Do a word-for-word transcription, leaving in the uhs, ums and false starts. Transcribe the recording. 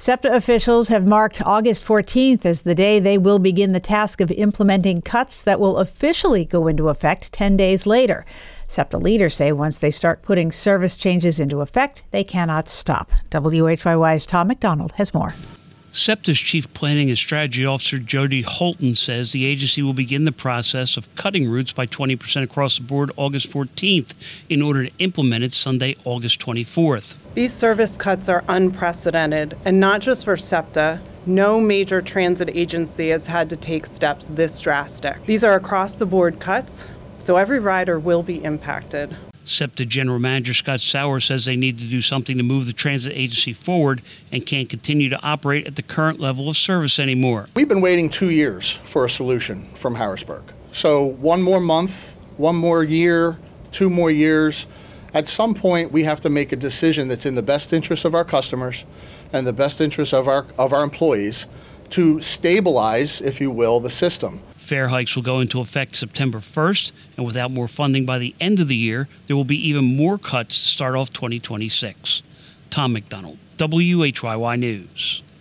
SEPTA officials have marked August fourteenth as the day they will begin the task of implementing cuts that will officially go into effect ten days later. SEPTA leaders say once they start putting service changes into effect, they cannot stop. W H Y Y's Tom McDonald has more. SEPTA's Chief Planning and Strategy Officer Jody Holton says the agency will begin the process of cutting routes by twenty percent across the board August fourteenth in order to implement it Sunday, August twenty-fourth. These service cuts are unprecedented, and not just for SEPTA. No major transit agency has had to take steps this drastic. These are across-the-board cuts, so every rider will be impacted. SEPTA General Manager Scott Sauer says they need to do something to move the transit agency forward and can't continue to operate at the current level of service anymore. We've been waiting two years for a solution from Harrisburg. So one more month, one more year, two more years. At some point, we have to make a decision that's in the best interest of our customers and the best interest of our of our employees to stabilize, if you will, the system. Fare hikes will go into effect September first, and without more funding by the end of the year, there will be even more cuts to start off twenty twenty-six. Tom McDonald, W H Y Y News.